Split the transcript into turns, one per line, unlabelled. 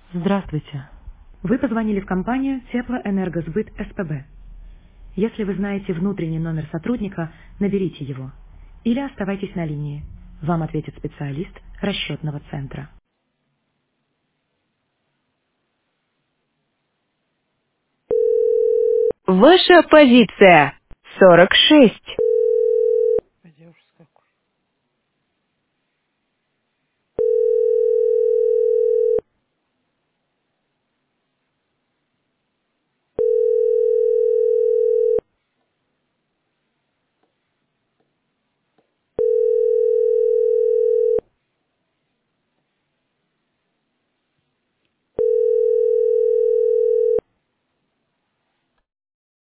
Здравствуйте. Вы позвонили в компанию Теплоэнергосбыт СПБ. Если вы знаете внутренний номер сотрудника, наберите его. Или оставайтесь на линии. Вам ответит специалист расчетного центра.
Ваша позиция 46.